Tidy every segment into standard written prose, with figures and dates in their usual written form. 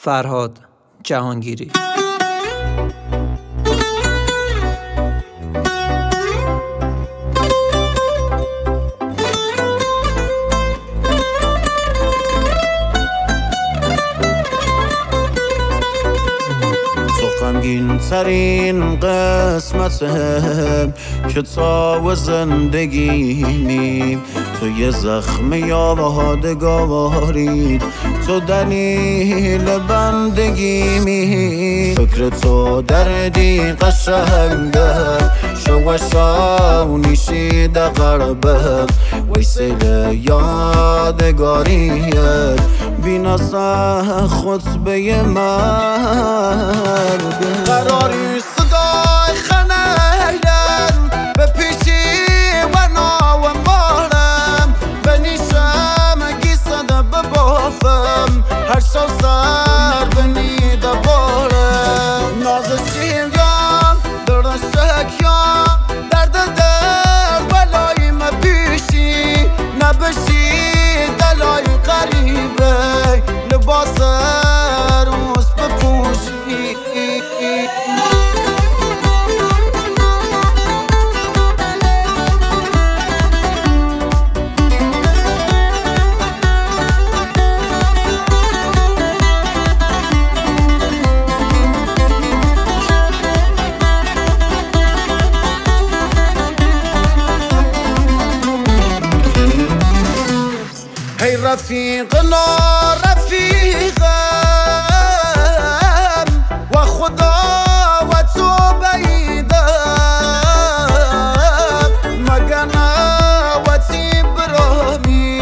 فرهاد جهانگیری. غمگین ترین قسمته که تا زندگیمی تو یه زخم یادگاری، تو دلیل بندگیمی. فکر تو دردی قشنگه شوشانی شیده قربه ویسیل یادگاریه بیناسه خطبه مرگ. قراری صدای خنیدن به پیشی و ناو مارم به نیشم گیسده ببافم هر شو سر بنیده بارم نازشیم یا درشک یا درد ولای مبیشی نبشی دلای قریبه لباس روز بپوشی. هی رفیقنا رفیقم و خدا و تو بعیدم مگنه و تی برامی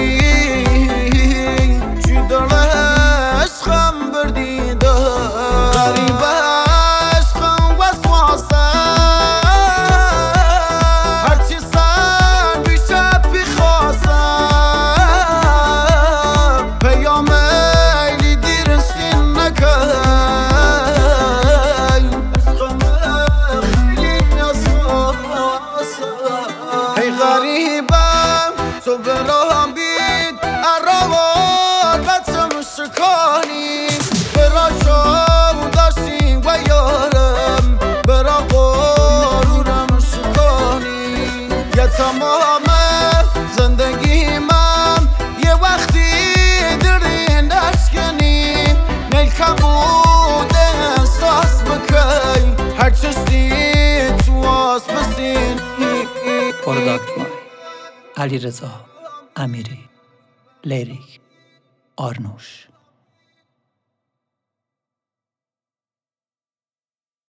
چی در عشقم بردیدم غریب عشقم وسواسم هرچی سر بیشه بخواستم پیام ایلی دیر سین نکن عشقم خیلی اساسم. هی غریبم تو برام بید اروان بچم شکانی برا شو داشتیم و یارم برا غرورم شکانی یه تمام زندگی من یه وقتی درین اشکنی ملکم بوده احساس بکی هر چشتی تو آس بسین. پروداکت بای علیرضا امیری، لیریک آرنوش.